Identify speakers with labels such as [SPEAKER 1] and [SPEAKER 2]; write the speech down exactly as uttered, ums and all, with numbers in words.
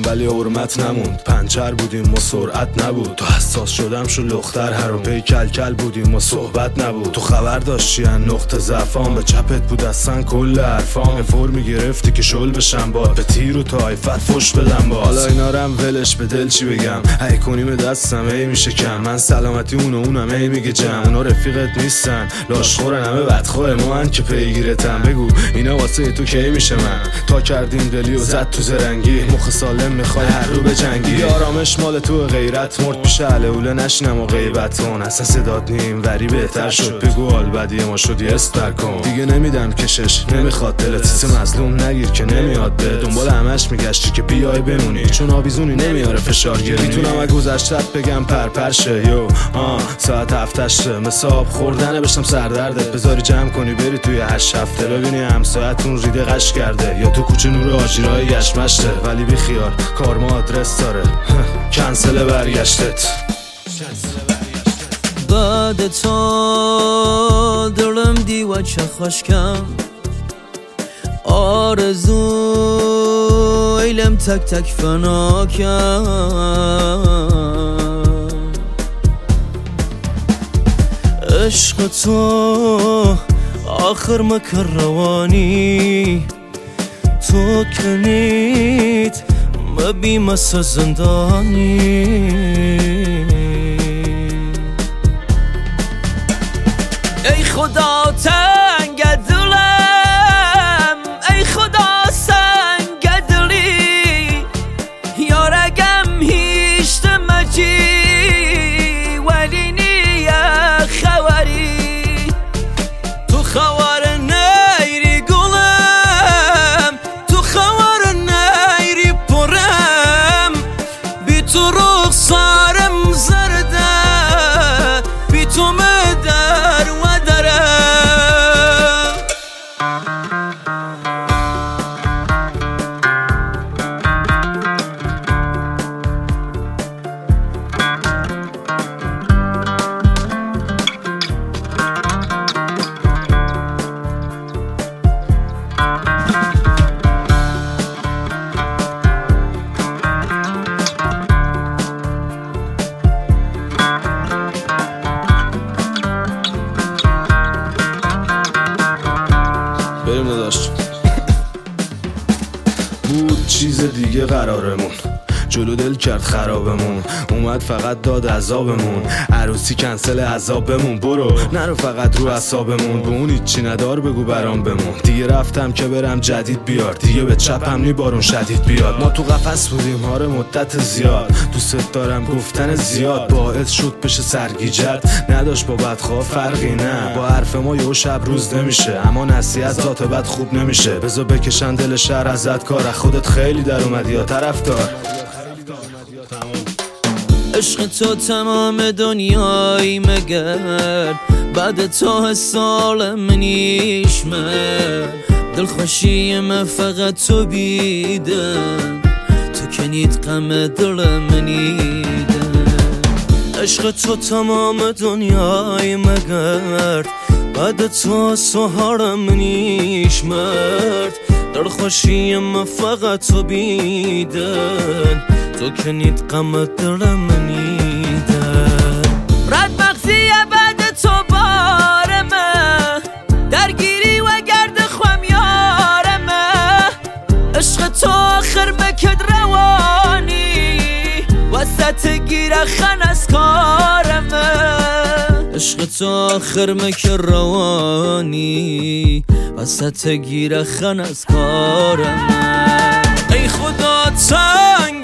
[SPEAKER 1] ولی حرمت نموند. پنچر بودیم و سرعت نبود. تو حساس شدم شو لختر هر و پی کل کل بودیم و صحبت نبود. تو خبر داشتی ان نقطه ضعفام به چپت بود اصلا کل حرفام. فرمی گرفتی که شل بشم باد به تیر و تایفت فش بدم باز. حالا اینا رم ولش به دل چی بگم. هی کنیم دستم هی میشه کم. من سلامتی اونو اونم هی میگه جم. اونا رفیقت نیستن لاشخورن همه بدخواه ما هن که پیگیرتم. بگو اینا واسه تو کی میشه من. تا کردیم دلی و زد تو زرنگی. مخ سالم میخوای هر رو به جنگی. آرامش مال تو غیرت مرد پیش علوله نشنم و غیبت کن. اصلا صدات نیم وری بهتر شد. بگو حال بدی ما شدی استر کن. دیگه نمیدم کشش نمیخواد دلت سیس مظلوم نگیر که نمیاد به دنبال همش میگشتی که بیای بمونی. چون آویزونی نمیاره فشار گیری. میتونم از گذشتت بگم پرپرشه یو آه ساعت هفتشته مساب خوردنه بشم سردردت. بذاری جمع کنی بری توی هشت هفته ببینی همسایتون ریده قش کرده یا تو کوچه نور آجیرهای یشمشته. ولی بی خیال کارما آدرس داره کنسل برگشتت.
[SPEAKER 2] بعد تو دلم دیوه چه خوشکم آرزو ایلم تک تک فنا کم. عشق تو آخر مکر روانی تو کنید مبی مسا زندانی. ای خدا تنگ دلم ای خدا سنگ دلی یارگم هیچ مجی ولی نیا خواری. تو خوار نیری گلم تو خوار نیری پرم بی تو رخسارم زرده بی تو مدر و
[SPEAKER 1] بریم نداشت بود چیز دیگه قرارمون. جلو دل کرد خرابمون. اومد فقط داد عذابمون. عروسی کنسل عذابمون. برو نرو فقط رو عصابمون. به اون هیچی ندار بگو برام بمون. دیگه رفتم که برم جدید بیار. دیگه به چپم نی بارون شدید بیاد. ما تو قفس بودیم هاره مدت زیاد. دوست دارم گفتن زیاد باعث شد بشه سرگیجت. نداشت با بدخواه فرقی نه. با حرف ما یه شب روز نمیشه. اما نصیحت ذات بد خوب نمیشه. بذار بکشن دل شهر ازت کار. خودت خیلی در اومدی یا طرفدار.
[SPEAKER 2] عشق تو تمام دنیایی مگر بعد تو سال منیش من. دلخوشی من فقط تو بیدن تو کنید غم دل منیدن. عشق تو تمام دنیایی مگر بعد تو سهار منیش مرد. دلخوشی من فقط تو بیدن تو کنید غم دل منیدن. رد مغزی بعد تو بارمه درگیری و گرد خوام یارمه. عشق تو آخر مکد روانی وسط گیره خن از کارمه. عشق تو آخر مکد روانی وسط گیره خن از کارمه. ای خدا تنگ